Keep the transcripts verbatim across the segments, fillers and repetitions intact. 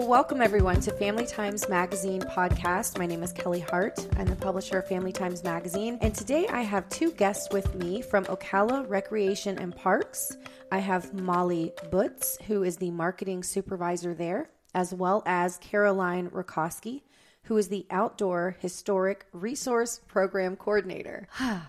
welcome everyone to Family Times Magazine podcast. My name is Kelly Hart. I'm the publisher of Family Times Magazine. And today I have two guests with me from Ocala Recreation and Parks. I have Molly Butz, who is the marketing supervisor there, as well as Caroline Rakoski, who is the Outdoor Historic Resource Program Coordinator.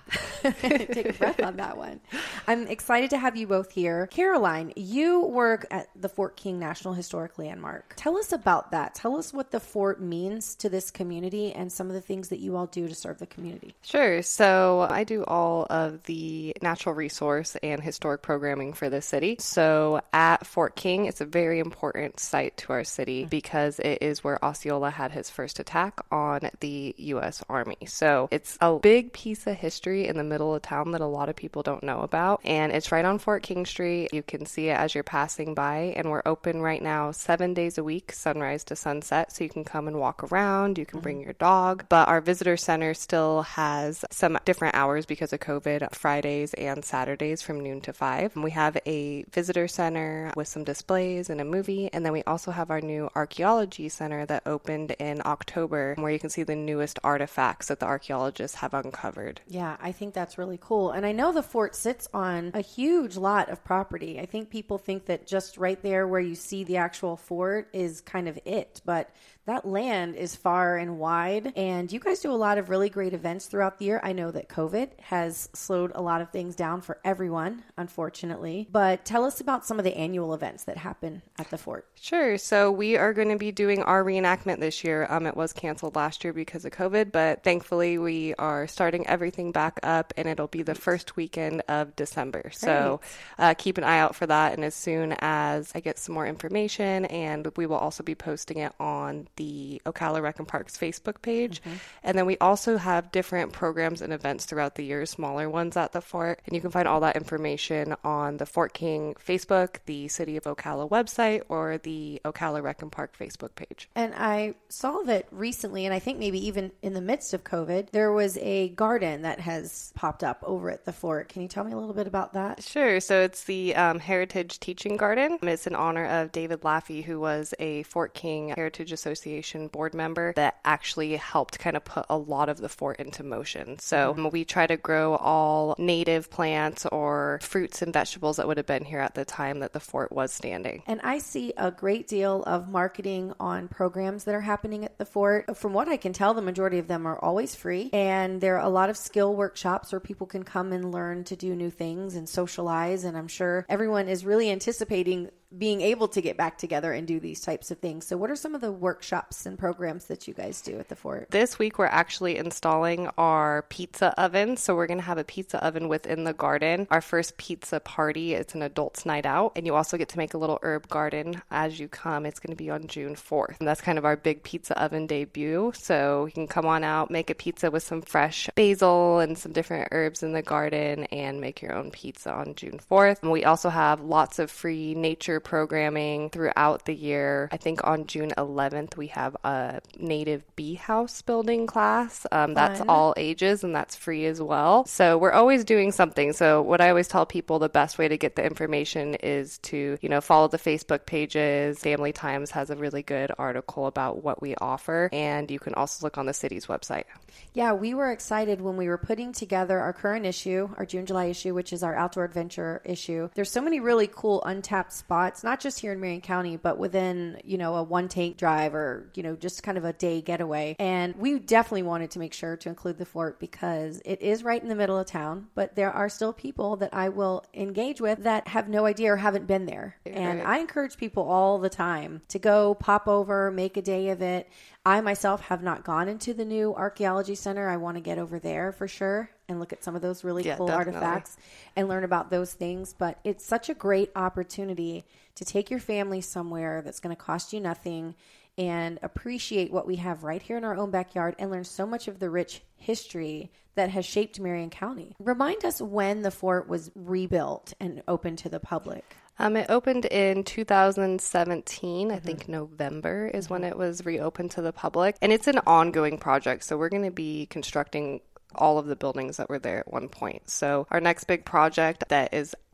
Take a breath on that one. I'm excited to have you both here. Caroline, you work at the Fort King National Historic Landmark. Tell us about that. Tell us what the fort means to this community and some of the things that you all do to serve the community. Sure. So I do all of the natural resource and historic programming for the city. So at Fort King, it's a very important site to our city mm-hmm. because it is where Osceola had his first attack on the U S Army. So it's a big piece of history in the middle of town that a lot of people don't know about. And it's right on Fort King Street. You can see it as you're passing by. And we're open right now seven days a week, sunrise to sunset. So you can come and walk around. You can mm-hmm. bring your dog. But our visitor center still has some different hours because of COVID, Fridays and Saturdays from noon to five. And we have a visitor center with some displays and a movie. And then we also have our new archaeology center that opened in October, where you can see the newest artifacts that the archaeologists have uncovered. Yeah, I think that's really cool. And I know the fort sits on a huge lot of property. I think people think that just right there where you see the actual fort is kind of it, but that land is far and wide, and you guys do a lot of really great events throughout the year. I know that COVID has slowed a lot of things down for everyone, unfortunately, but tell us about some of the annual events that happen at the fort. Sure. So we are going to be doing our reenactment this year. Um, it was canceled last year because of COVID, but thankfully we are starting everything back up, and it'll be the first weekend of December. Great. So uh, keep an eye out for that, and as soon as I get some more information, and we will also be posting it on the Ocala Rec and Parks Facebook page. Mm-hmm. And then we also have different programs and events throughout the year, smaller ones at the fort. And you can find all that information on the Fort King Facebook, the City of Ocala website, or the Ocala Rec and Park Facebook page. And I saw that recently, and I think maybe even in the midst of COVID, there was a garden that has popped up over at the fort. Can you tell me a little bit about that? Sure. So it's the um, Heritage Teaching Garden. It's in honor of David Laffey, who was a Fort King Heritage Association board member that actually helped kind of put a lot of the fort into motion. So mm-hmm. we try to grow all native plants or fruits and vegetables that would have been here at the time that the fort was standing. And I see a great deal of marketing on programs that are happening at the fort. From what I can tell, the majority of them are always free, and there are a lot of skill workshops where people can come and learn to do new things and socialize, and I'm sure everyone is really anticipating being able to get back together and do these types of things. So what are some of the workshops and programs that you guys do at the fort? This week, we're actually installing our pizza oven. So we're going to have a pizza oven within the garden. Our first pizza party, it's an adults night out. And you also get to make a little herb garden as you come. It's going to be on June fourth. And that's kind of our big pizza oven debut. So you can come on out, make a pizza with some fresh basil and some different herbs in the garden, and make your own pizza on June fourth. And we also have lots of free nature programming throughout the year. I think on June eleventh, we have a native bee house building class. Um, that's all ages, and that's free as well. So we're always doing something. So what I always tell people, the best way to get the information is to, you know, follow the Facebook pages. Family Times has a really good article about what we offer, and you can also look on the city's website. Yeah, we were excited when we were putting together our current issue, our June, July issue, which is our outdoor adventure issue. There's so many really cool untapped spots, not just here in Marion County, but within, you know, a one tank drive or, you know, just kind of a day getaway. And we definitely wanted to make sure to include the fort because it is right in the middle of town, but there are still people that I will engage with that have no idea or haven't been there. Right. And I encourage people all the time to go pop over, make a day of it. I myself have not gone into the new archaeology center. I want to get over there for sure and look at some of those really yeah, cool definitely. artifacts and learn about those things. But it's such a great opportunity to take your family somewhere that's going to cost you nothing and appreciate what we have right here in our own backyard and learn so much of the rich history that has shaped Marion County. Remind us when the fort was rebuilt and opened to the public. Um, it opened in two thousand seventeen. Mm-hmm. I think November is mm-hmm. when it was reopened to the public. And it's an ongoing project. So we're going to be constructing all of the buildings that were there at one point. So our next big project that is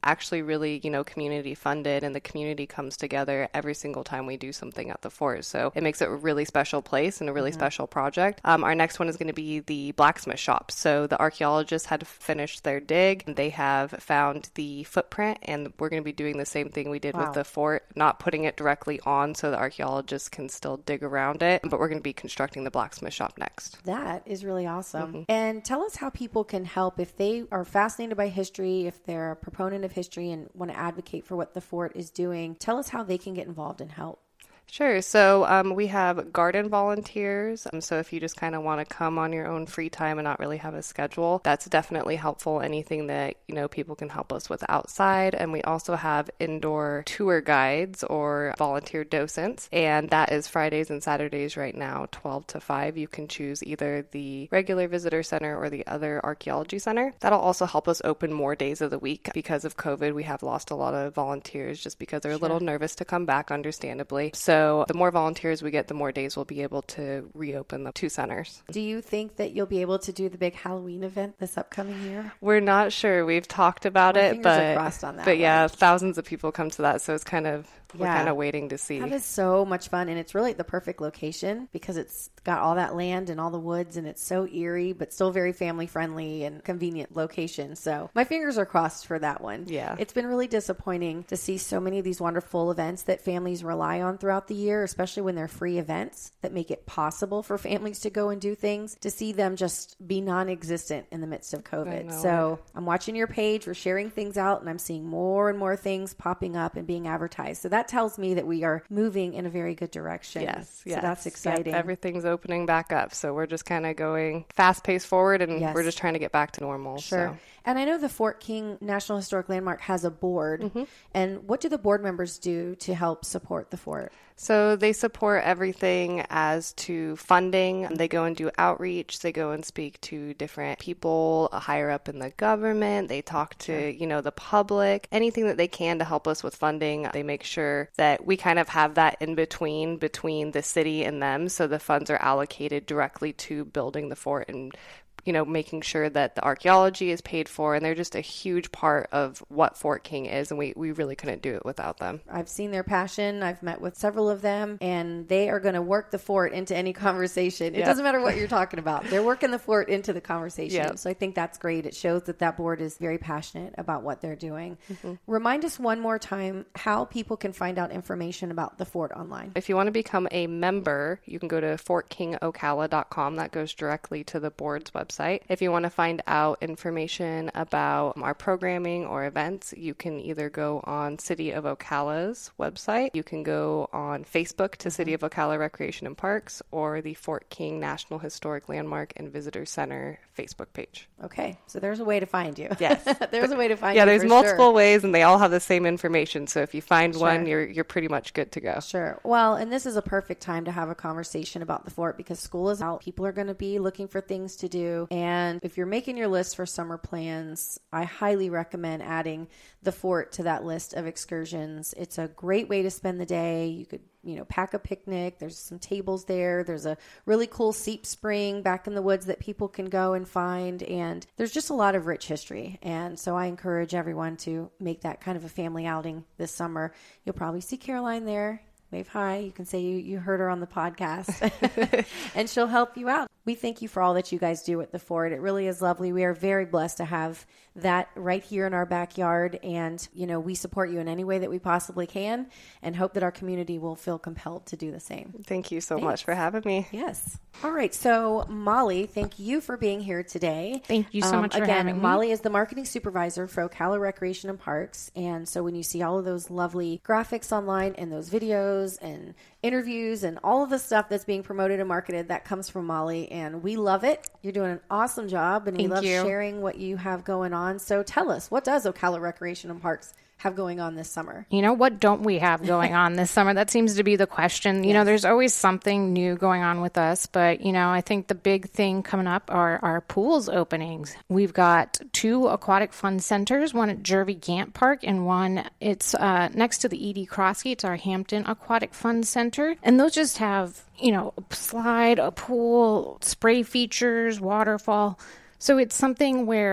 actually really, you know, community funded, and the community comes together every single time we do something at the fort. So it makes it a really special place and a really mm-hmm. special project. Um, our next one is going to be the blacksmith shop. So the archaeologists had finished their dig. They have found the footprint, and we're going to be doing the same thing we did wow. with the fort, not putting it directly on so the archaeologists can still dig around it, but we're going to be constructing the blacksmith shop next. That is really awesome. Mm-hmm. And tell us how people can help if they are fascinated by history, if they're a proponent of history and want to advocate for what the fort is doing. Tell us how they can get involved and help. Sure. So um, we have garden volunteers. Um, so if you just kind of want to come on your own free time and not really have a schedule, that's definitely helpful. Anything that, you know, people can help us with outside. And we also have indoor tour guides or volunteer docents. And that is Fridays and Saturdays right now, twelve to five. You can choose either the regular visitor center or the other archaeology center. That'll also help us open more days of the week. Because of COVID, we have lost a lot of volunteers just because they're sure. a little nervous to come back, understandably. So So the more volunteers we get, the more days we'll be able to reopen the two centers. Do you think that you'll be able to do the big Halloween event this upcoming year? We're not sure. We've talked about My it, fingers but are crossed on that but one. yeah, thousands of people come to that, so it's kind of we're yeah. kind of waiting to see. That is so much fun, and it's really the perfect location because it's got all that land and all the woods, and it's so eerie, but still very family friendly and convenient location. So my fingers are crossed for that one. Yeah, it's been really disappointing to see so many of these wonderful events that families rely on throughout the year, especially when they're free events that make it possible for families to go and do things, to see them just be non-existent in the midst of COVID. So I'm watching your page, we're sharing things out, and I'm seeing more and more things popping up and being advertised. So that tells me that we are moving in a very good direction. Yes, yes. So that's exciting. Yep, everything's opening back up. So we're just kind of going fast-paced forward, and yes. we're just trying to get back to normal. Sure. So. And I know the Fort King National Historic Landmark has a board. Mm-hmm. And what do the board members do to help support the fort? So they support everything as to funding. They go and do outreach. They go and speak to different people higher up in the government. They talk to, sure. you know, the public, anything that they can to help us with funding. They make sure that we kind of have that in between, between the city and them. So the funds are allocated directly to building the fort and you know, making sure that the archaeology is paid for, and they're just a huge part of what Fort King is, and we, we really couldn't do it without them. I've seen their passion. I've met with several of them, and they are going to work the fort into any conversation. It yep. doesn't matter what you're talking about. They're working the fort into the conversation. Yep. So I think that's great. It shows that that board is very passionate about what they're doing. Mm-hmm. Remind us one more time how people can find out information about the fort online. If you want to become a member, you can go to fort king ocala dot com. That goes directly to the board's website. If you want to find out information about our programming or events, you can either go on City of Ocala's website, you can go on Facebook to City of Ocala Recreation and Parks, or the Fort King National Historic Landmark and Visitor Center Facebook page. Okay, so there's a way to find you. Yes. there's a way to find yeah, you. Yeah, there's for multiple sure. ways, and they all have the same information. So if you find sure. one, you're you're pretty much good to go. Sure. Well, and this is a perfect time to have a conversation about the fort because school is out. People are going to be looking for things to do. And if you're making your list for summer plans, I highly recommend adding the fort to that list of excursions. It's a great way to spend the day. You could, you know, pack a picnic. There's some tables there. There's a really cool seep spring back in the woods that people can go and find. And there's just a lot of rich history. And so I encourage everyone to make that kind of a family outing this summer. You'll probably see Caroline there. Wave hi. You can say you, you heard her on the podcast and she'll help you out. We thank you for all that you guys do at the fort. It really is lovely. We are very blessed to have that right here in our backyard. And, you know, we support you in any way that we possibly can and hope that our community will feel compelled to do the same. Thank you so Thanks. much for having me. Yes. All right. So, Molly, thank you for being here today. Thank you so um, much for again, having me. Molly is the marketing supervisor for Ocala Recreation and Parks. And so when you see all of those lovely graphics online and those videos and interviews and all of the stuff that's being promoted and marketed, that comes from Molly, and we love it. You're doing an awesome job, and Thank we love you. sharing what you have going on. So tell us, what does Ocala Recreation and Parks have going on this summer? You know, what don't we have going on this summer? That seems to be the question. You yes. know, there's always something new going on with us, but, you know, I think the big thing coming up are our pools openings. We've got two aquatic fun centers, one at Jervey Gant Park and one, it's uh, next to the E D Kroski. It's our Hampton Aquatic Fun Center. And those just have, you know, a slide, a pool, spray features, waterfall. So it's something where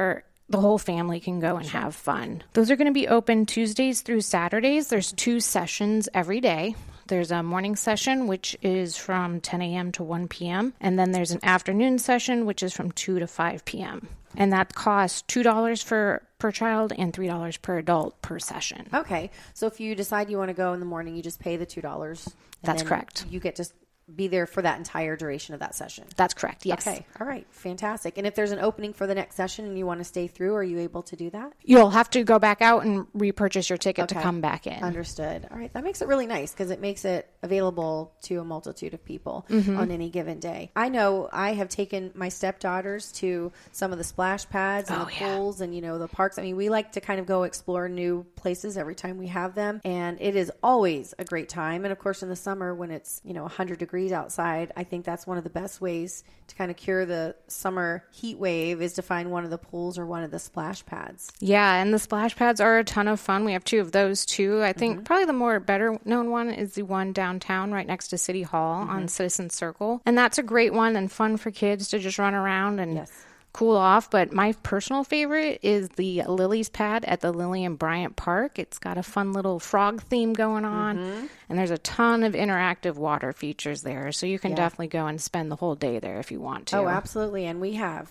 the whole family can go and have fun. Those are going to be open Tuesdays through Saturdays. There's two sessions every day. There's a morning session, which is from ten a.m. to one p.m. And then there's an afternoon session, which is from two to five p.m. And that costs two dollars for per child and three dollars per adult per session. Okay. So if you decide you want to go in the morning, you just pay the two dollars. That's correct. You get to be there for that entire duration of that session. That's correct. Yes. Okay. All right. Fantastic. And if there's an opening for the next session and you want to stay through, are you able to do that? You'll have to go back out and repurchase your ticket Okay. to come back in. Understood. All right. That makes it really nice because it makes it available to a multitude of people mm-hmm. on any given day. I know I have taken my stepdaughters to some of the splash pads and Oh, the yeah. pools and, you know, the parks. I mean, we like to kind of go explore new places every time we have them. And it is always a great time. And of course, in the summer when it's, you know, one hundred degrees outside, I think that's one of the best ways to kind of cure the summer heat wave is to find one of the pools or one of the splash pads. Yeah, and the splash pads are a ton of fun. We have two of those too. I think Mm-hmm. probably the more better known one is the one downtown right next to City Hall mm-hmm. on Citizen Circle. And that's a great one and fun for kids to just run around and Yes. cool off. But my personal favorite is the Lily's Pad at the Lillian Bryant Park. It's got a fun little frog theme going on. Mm-hmm. And there's a ton of interactive water features there. So you can Yeah. definitely go and spend the whole day there if you want to. Oh, absolutely. And we have.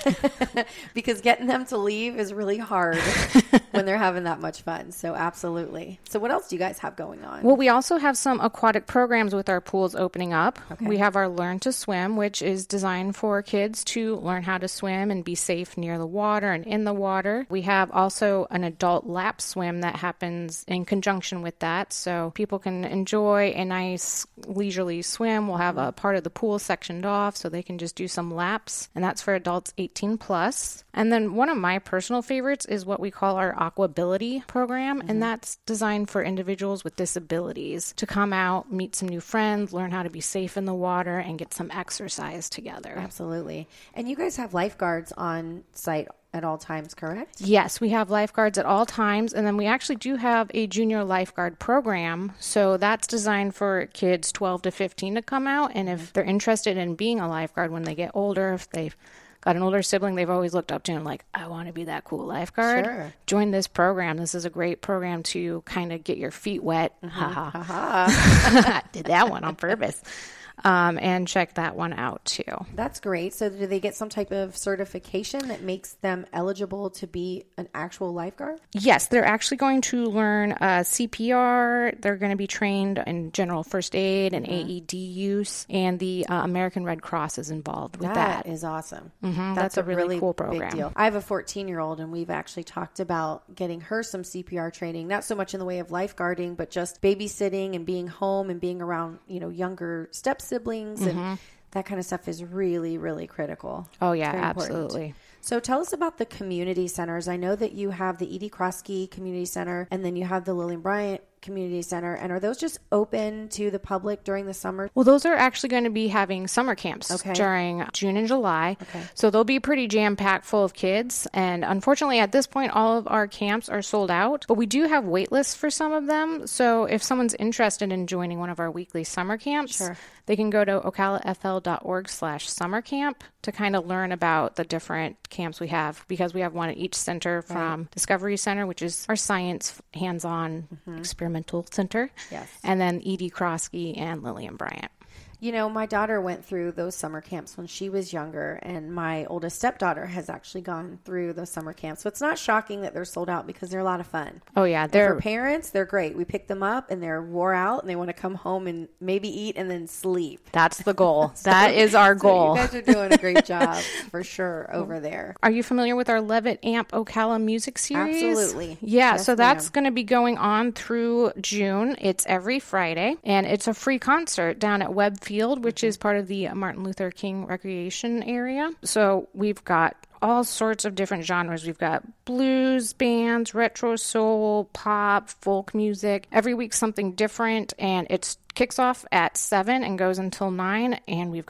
Because getting them to leave is really hard when they're having that much fun. So absolutely. So what else do you guys have going on? Well, we also have some aquatic programs with our pools opening up. Okay. We have our Learn to Swim, which is designed for kids to learn how to swim and be safe near the water and in the water. We have also an adult lap swim that happens in conjunction with that. So people can enjoy a nice leisurely swim. We'll have a part of the pool sectioned off so they can just do some laps. And that's for adults eighteen plus. And then one of my personal favorites is what we call our Aquability program. Mm-hmm. And that's designed for individuals with disabilities to come out, meet some new friends, learn how to be safe in the water, and get some exercise together. Absolutely. And you guys have lifeguards on site at all times, correct? Yes, we have lifeguards at all times. And then we actually do have a junior lifeguard program. So that's designed for kids twelve to fifteen to come out. And if they're interested in being a lifeguard when they get older, if they've got an older sibling they've always looked up to and like, I want to be that cool lifeguard. Sure. Join this program. This is a great program to kind of get your feet wet. Mm-hmm. Ha ha. Ha-ha. Did that one on purpose. Um, and check that one out too. That's great. So do they get some type of certification that makes them eligible to be an actual lifeguard? Yes, they're actually going to learn uh, C P R. They're going to be trained in general first aid and mm-hmm. A E D use, and the uh, American Red Cross is involved with that. That is awesome. Mm-hmm. That's, That's a really, really cool program. Big deal. I have a fourteen-year-old, and we've actually talked about getting her some C P R training, not so much in the way of lifeguarding, but just babysitting and being home and being around, you know, younger step siblings mm-hmm. and that kind of stuff is really, really critical. Oh, yeah, absolutely. So tell us about the community centers. I know that you have the Edie Kroski Community Center, and then you have the Lillian Bryant Community Center. And are those just open to the public during the summer? Well, those are actually going to be having summer camps okay. during June and July. Okay. So they'll be pretty jam-packed full of kids. And unfortunately, at this point, all of our camps are sold out. But we do have wait lists for some of them. So if someone's interested in joining one of our weekly summer camps, sure. they can go to ocalafl.org slash summer camp to kind of learn about the different camps we have, because we have one at each center from right. Discovery Center, which is our science hands-on mm-hmm. experimental center. Yes. And then Edie Kroski and Lillian Bryant. You know, my daughter went through those summer camps when she was younger, and my oldest stepdaughter has actually gone through those summer camps. So it's not shocking that they're sold out because they're a lot of fun. Oh, yeah. They're, for parents, they're great. We pick them up, and they're wore out, and they want to come home and maybe eat and then sleep. That's the goal. so, that is our goal. So you guys are doing a great job for sure over there. Are you familiar with our Levitt Amp Ocala music series? Absolutely. Yeah, yes, so that's going to be going on through June. It's every Friday, and it's a free concert down at Webb Field, which mm-hmm. is part of the Martin Luther King Recreation Area. So we've got all sorts of different genres. We've got blues bands, retro soul, pop, folk music. Every week something different, and it kicks off at seven and goes until nine, and we've got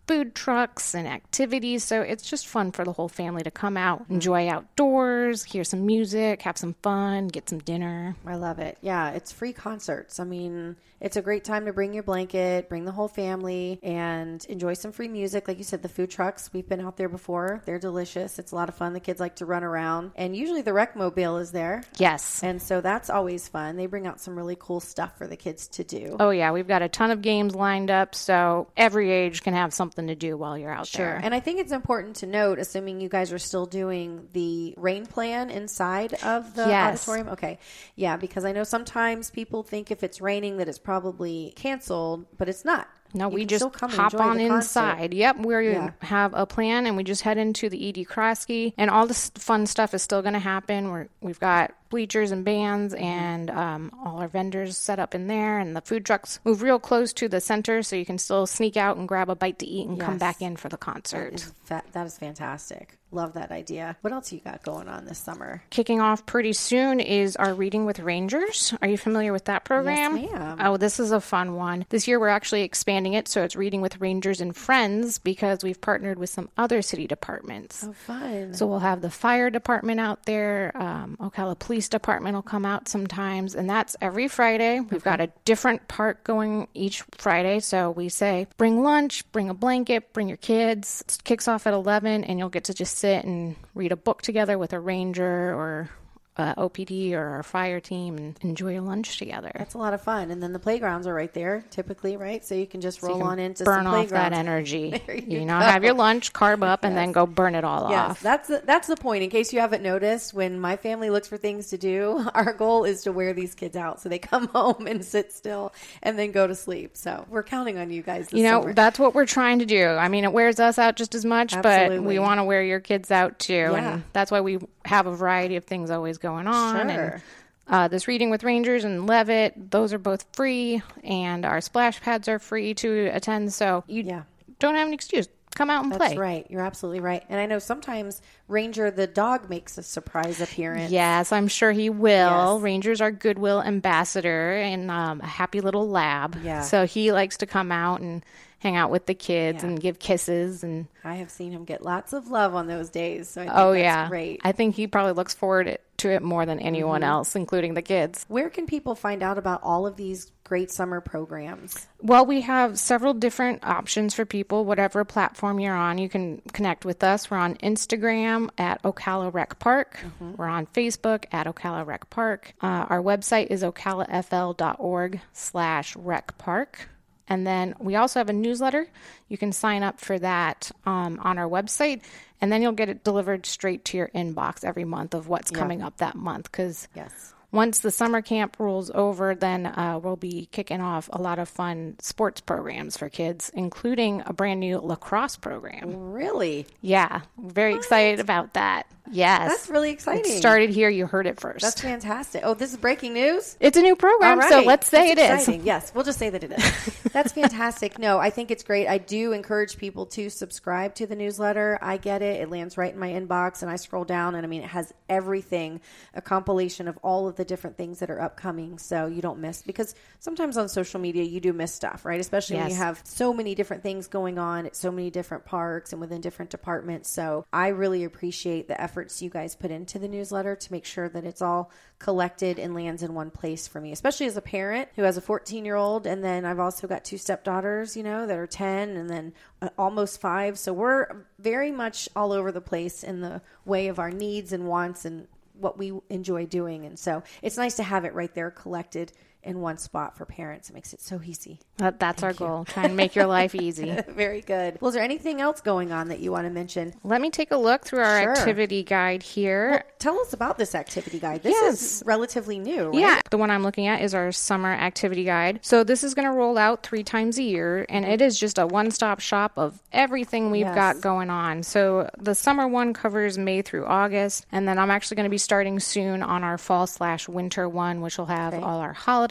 food trucks and activities. So it's just fun for the whole family to come out, enjoy outdoors, hear some music, have some fun, get some dinner. I love it. Yeah, it's free concerts. I mean, it's a great time to bring your blanket, bring the whole family, and enjoy some free music. Like you said, the food trucks, we've been out there before. They're delicious. It's a lot of fun. The kids like to run around. And usually the rec mobile is there. Yes. And so that's always fun. They bring out some really cool stuff for the kids to do. Oh, yeah. We've got a ton of games lined up, so every age can have something to do while you're out Sure. there. And I think it's important to note, assuming you guys are still doing the rain plan inside of the Yes. auditorium. Okay. Yeah, because I know sometimes people think if it's raining that it's probably canceled, but it's not. No, You we can just still come and hop enjoy on the concert. inside. Yep, we Yeah. have a plan, and we just head into the E D Kroski, and all this fun stuff is still going to happen. We're, we've got bleachers and bands, and um, all our vendors set up in there, and the food trucks move real close to the center, so you can still sneak out and grab a bite to eat and come Yes. back in for the That concert. is, fa- that is fantastic. Love that idea. What else you got going on this summer? Kicking off pretty soon is our Reading with Rangers. Are you familiar with that program? Yes, ma'am. Oh, this is a fun one. This year we're actually expanding it, so it's Reading with Rangers and Friends because we've partnered with some other city departments. Oh, fun. So we'll have the fire department out there. Um, Ocala Police Department will come out sometimes, and that's every Friday. We've got a different park going each Friday. So we say, bring lunch, bring a blanket, bring your kids. It kicks off at eleven, and you'll get to just sit and read a book together with a ranger or uh, O P D or our fire team and enjoy your lunch together. That's a lot of fun. And then the playgrounds are right there, typically, right? So you can just So you roll can on into burn some off that playgrounds. energy. There You, you know, go. have your lunch, carb up, and Yes. then go burn it all Yes, off. that's the, that's the point. In case you haven't noticed, when my family looks for things to do, our goal is to wear these kids out so they come home and sit still and then go to sleep. So we're counting on you guys this You know, summer. that's what we're trying to do. I mean, it wears us out just as much, but Absolutely. we want to wear your kids out too. Yeah. And that's why we have a variety of things always going on. Sure. And uh, this Reading with Rangers and Levitt, those are both free, and our splash pads are free to attend. So you Yeah. don't have an excuse. Come out and That's play. right. You're absolutely right. And I know sometimes Ranger the dog makes a surprise appearance. Yes, I'm sure he will. Yes. Ranger's our Goodwill ambassador and um, a happy little lab. Yeah. So he likes to come out and hang out with the kids Yeah. and give kisses and I have seen him get lots of love on those days. So I think oh that's yeah, great. I think he probably looks forward it- to it more than anyone Mm-hmm. else, including the kids. Where can people find out about all of these great summer programs? Well, we have several different options for people. Whatever platform you're on, you can connect with us. We're on Instagram at Ocala Rec Park. Mm-hmm. We're on Facebook at Ocala Rec Park. Uh, our website is ocalafl.org slash rec park. And then we also have a newsletter. You can sign up for that um, on our website, and then you'll get it delivered straight to your inbox every month of what's Yeah. coming up that month. Because Yes. once the summer camp rolls over, then uh, we'll be kicking off a lot of fun sports programs for kids, including a brand new lacrosse program. Really? Yeah, very excited about that. Yes. That's really exciting. It started here. You heard it first. That's fantastic. Oh, this is breaking news? It's a new program, All so right. let's say That's it is. exciting. Yes, we'll just say that it is. That's fantastic. No, I think it's great. I do encourage people to subscribe to the newsletter. I get it. It lands right in my inbox, and I scroll down, and I mean, it has everything, a compilation of all of the different things that are upcoming, so you don't miss. Because sometimes on social media, you do miss stuff, right? Especially when you Yes. have so many different things going on at so many different parks and within different departments. So I really appreciate the efforts you guys put into the newsletter to make sure that it's all collected and lands in one place for me, especially as a parent who has a fourteen year old. And then I've also got two stepdaughters, you know, that are ten and then uh, almost five. So we're very much all over the place in the way of our needs and wants and what we enjoy doing. And so it's nice to have it right there collected in one spot for parents. It makes it so easy. That, that's our goal. Try and make your life easy. Very good. Well, is there anything else going on that you want to mention? Let me take a look through our Sure. activity guide here. Well, tell us about this activity guide. This Yes. is relatively new, right? Yeah, the one I'm looking at is our summer activity guide. So this is going to roll out three times a year, and it is just a one-stop shop of everything we've Yes. got going on. So the summer one covers May through August, and then I'm actually going to be starting soon on our fall slash winter one, which will have Okay. all our holiday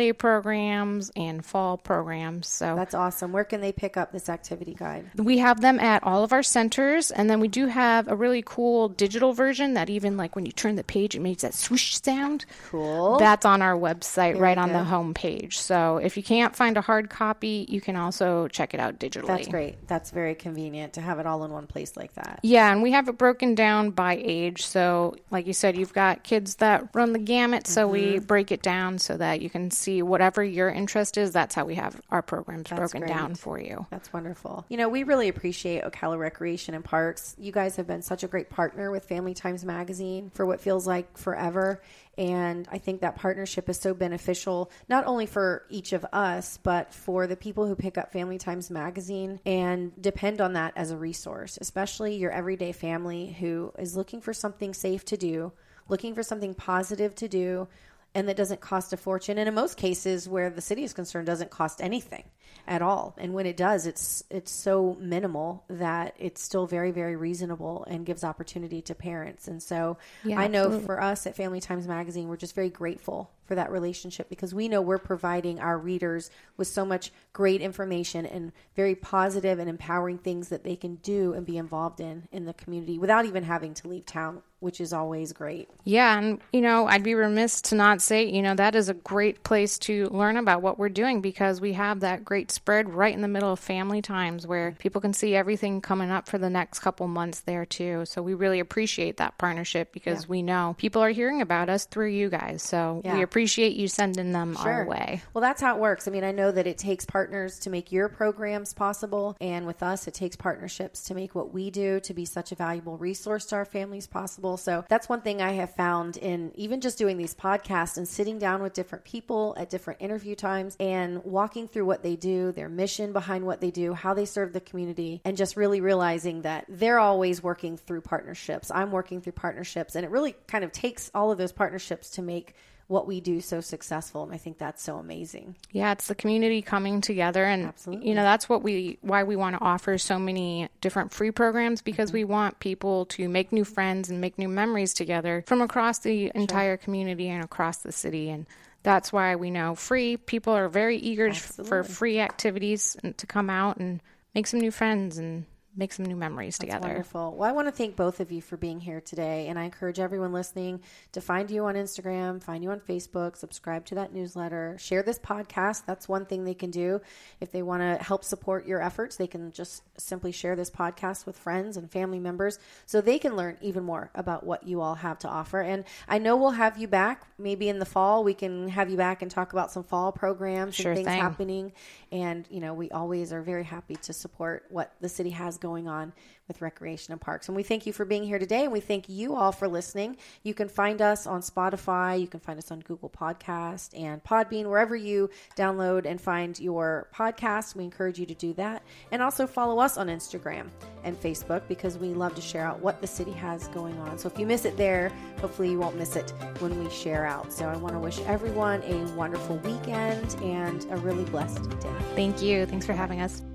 day programs and fall programs. So that's awesome. Where can they pick up this activity guide? We have them at all of our centers, and then we do have a really cool digital version that even like when you turn the page, it makes that swoosh sound. Cool. That's on our website, Very right on good. the home page. So if you can't find a hard copy, you can also check it out digitally. That's great. That's very convenient to have it all in one place like that. Yeah, and we have it broken down by age. So like you said, you've got kids that run the gamut, mm-hmm. so we break it down so that you can see whatever your interest is. That's how we have our programs That's broken great. down for you. That's wonderful. You know, we really appreciate Ocala Recreation and Parks. You guys have been such a great partner with Family Times Magazine for what feels like forever. And I think that partnership is so beneficial, not only for each of us, but for the people who pick up Family Times Magazine and depend on that as a resource, especially your everyday family who is looking for something safe to do, looking for something positive to do, and that doesn't cost a fortune. And in most cases where the city is concerned, doesn't cost anything at all. And when it does, it's it's so minimal that it's still very, very reasonable and gives opportunity to parents. And so yeah, I know absolutely. for us at Family Times Magazine, we're just very grateful for that relationship because we know we're providing our readers with so much great information and very positive and empowering things that they can do and be involved in in the community without even having to leave town, which is always great. Yeah, and, you know, I'd be remiss to not say, you know, that is a great place to learn about what we're doing because we have that great spread right in the middle of Family Times where people can see everything coming up for the next couple months there, too. So we really appreciate that partnership because yeah. we know people are hearing about us through you guys. So yeah. we appreciate you sending them sure. our way. Well, that's how it works. I mean, I know that it takes partners to make your programs possible. And with us, it takes partnerships to make what we do to be such a valuable resource to our families possible. So that's one thing I have found in even just doing these podcasts and sitting down with different people at different interview times and walking through what they do, their mission behind what they do, how they serve the community, and just really realizing that they're always working through partnerships. I'm working through partnerships, and it really kind of takes all of those partnerships to make what we do so successful. And I think that's so amazing. Yeah, it's the community coming together. And, Absolutely. you know, that's what we, why we want to offer so many different free programs because mm-hmm. we want people to make new friends and make new memories together from across the sure. entire community and across the city. And that's why we know free people are very eager Absolutely. for free activities and to come out and make some new friends and make some new memories That's together. Wonderful. Well, I want to thank both of you for being here today. And I encourage everyone listening to find you on Instagram, find you on Facebook, subscribe to that newsletter, share this podcast. That's one thing they can do. If they want to help support your efforts, they can just simply share this podcast with friends and family members so they can learn even more about what you all have to offer. And I know we'll have you back. Maybe in the fall, we can have you back and talk about some fall programs sure and things thing. happening. And, you know, we always are very happy to support what the city has going going on with Recreation and Parks. And we thank you for being here today, and we thank you all for listening. You can find us on Spotify. You can find us on Google Podcast and Podbean, wherever you download and find your podcast. We encourage you to do that. And also follow us on Instagram and Facebook because we love to share out what the city has going on. So if you miss it there, hopefully you won't miss it when we share out. So I want to wish everyone a wonderful weekend and a really blessed day. Thank you. Thanks for having us.